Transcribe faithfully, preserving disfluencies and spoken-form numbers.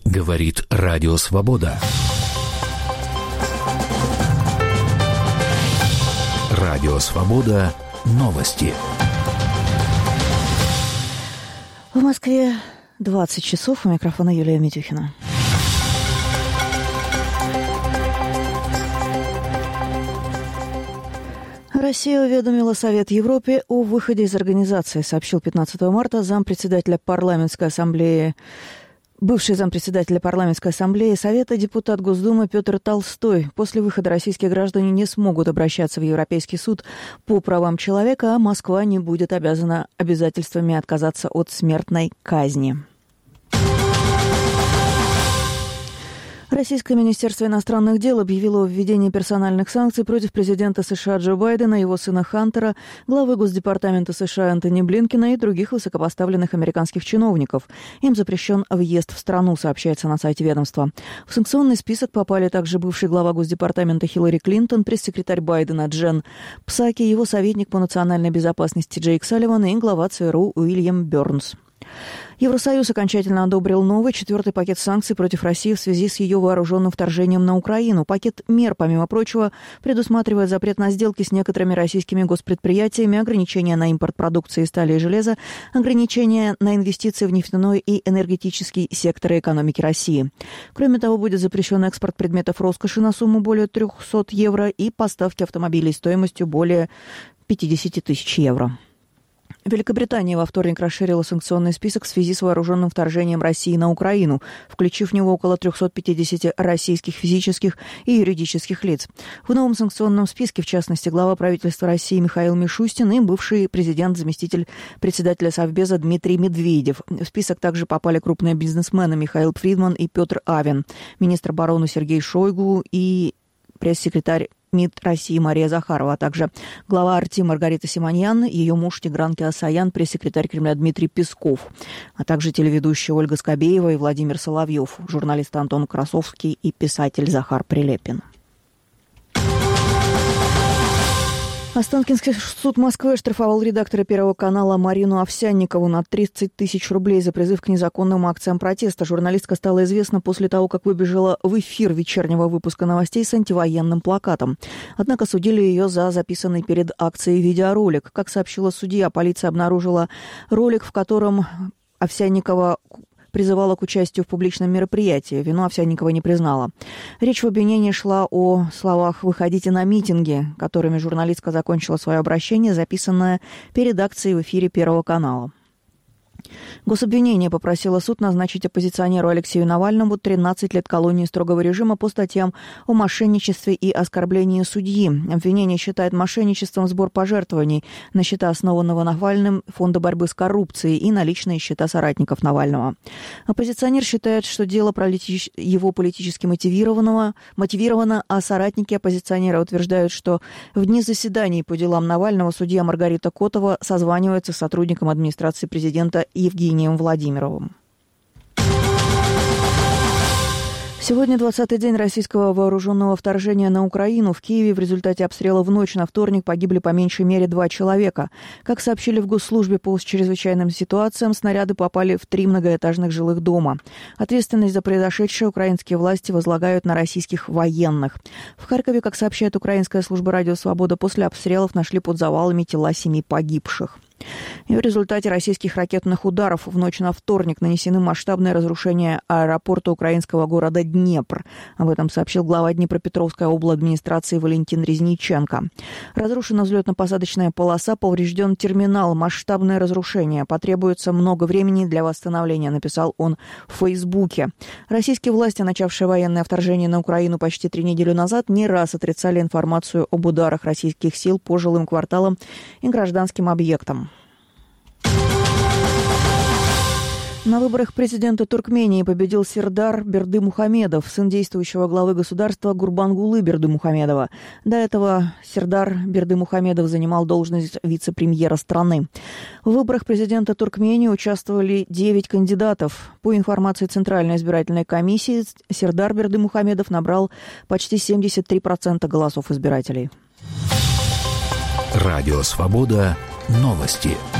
Говорит Радио Свобода. Радио Свобода. Новости. В Москве двадцать часов. У микрофона Юлия Митюхина. Россия уведомила Совет Европы о выходе из организации, сообщил пятнадцатого марта зампредседателя парламентской ассамблеи, бывший зампредседателя парламентской ассамблеи Совета депутат Госдумы Петр Толстой. После выхода российские граждане не смогут обращаться в Европейский суд по правам человека, а Москва не будет обязана обязательствами отказаться от смертной казни. Российское Министерство иностранных дел объявило о введении персональных санкций против президента США Джо Байдена, его сына Хантера, главы Госдепартамента США Энтони Блинкена и других высокопоставленных американских чиновников. Им запрещен въезд в страну, сообщается на сайте ведомства. В санкционный список попали также бывший глава Госдепартамента Хиллари Клинтон, пресс-секретарь Байдена Джен Псаки, его советник по национальной безопасности Джейк Салливан и глава ЦРУ Уильям Бёрнс. Евросоюз окончательно одобрил новый четвертый пакет санкций против России в связи с ее вооруженным вторжением на Украину. Пакет мер, помимо прочего, предусматривает запрет на сделки с некоторыми российскими госпредприятиями, ограничения на импорт продукции стали и железа, ограничения на инвестиции в нефтяной и энергетический секторы экономики России. Кроме того, будет запрещен экспорт предметов роскоши на сумму более триста евро и поставки автомобилей стоимостью более пятьдесят тысяч евро. Великобритания во вторник расширила санкционный список в связи с вооруженным вторжением России на Украину, включив в него около триста пятьдесят российских физических и юридических лиц. В новом санкционном списке, в частности, глава правительства России Михаил Мишустин и бывший президент, заместитель председателя Совбеза Дмитрий Медведев. В список также попали крупные бизнесмены Михаил Фридман и Петр Авен, министр обороны Сергей Шойгу и пресс-секретарь МИД России Мария Захарова, а также глава Арти Маргарита Симоньян, ее муж Тигран Кеосаян, пресс-секретарь Кремля Дмитрий Песков, а также телеведущие Ольга Скобеева и Владимир Соловьев, журналист Антон Красовский и писатель Захар Прилепин. Останкинский суд Москвы оштрафовал редактора Первого канала Марину Овсянникову на тридцать тысяч рублей за призыв к незаконным акциям протеста. Журналистка стала известна после того, как выбежала в эфир вечернего выпуска новостей с антивоенным плакатом. Однако судили ее за записанный перед акцией видеоролик. Как сообщила судья, полиция обнаружила ролик, в котором Овсянникова призывала к участию в публичном мероприятии. Вину Овсянникова не признала. Речь в обвинении шла о словах «выходите на митинги», которыми журналистка закончила свое обращение, записанное перед акцией в эфире Первого канала. Гособвинение попросило суд назначить оппозиционеру Алексею Навальному тринадцать лет колонии строгого режима по статьям о мошенничестве и оскорблении судьи. Обвинение считает мошенничеством сбор пожертвований на счета основанного Навальным Фонда борьбы с коррупцией и на личные счета соратников Навального. Оппозиционер считает, что дело политич... его политически мотивированного, мотивировано, а соратники оппозиционера утверждают, что в дни заседаний по делам Навального судья Маргарита Котова созванивается с сотрудником администрации президента Евгением Владимировым. Сегодня двадцатый день российского вооруженного вторжения на Украину. В Киеве в результате обстрела в ночь на вторник погибли по меньшей мере два человека. Как сообщили в Госслужбе по чрезвычайным ситуациям, снаряды попали в три многоэтажных жилых дома. Ответственность за произошедшее украинские власти возлагают на российских военных. В Харькове, как сообщает украинская служба «Радио Свобода», после обстрелов нашли под завалами тела семи погибших. И в результате российских ракетных ударов в ночь на вторник нанесены масштабные разрушения аэропорта украинского города Днепр. Об этом сообщил глава Днепропетровской обладминистрации Валентин Резниченко. Разрушена взлетно-посадочная полоса, поврежден терминал, масштабное разрушение. Потребуется много времени для восстановления, написал он в Фейсбуке. Российские власти, начавшие военное вторжение на Украину почти три недели назад, не раз отрицали информацию об ударах российских сил по жилым кварталам и гражданским объектам. На выборах президента Туркмении победил Сердар Бердымухамедов, сын действующего главы государства Гурбангулы Бердымухамедова. До этого Сердар Бердымухамедов занимал должность вице-премьера страны. В выборах президента Туркмении участвовали девять кандидатов. По информации Центральной избирательной комиссии, Сердар Бердымухамедов набрал почти семьдесят три процента голосов избирателей. Радио Свобода. Новости.